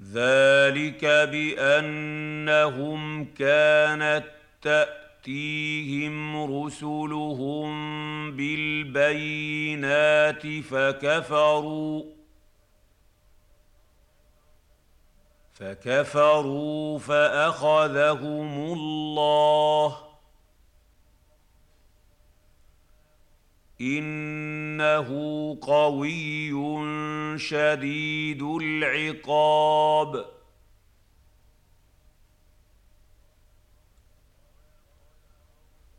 ذلك بأنهم كانت تأتيهم رسلهم بالبينات فكفروا فأخذهم الله إنه قوي شديد العقاب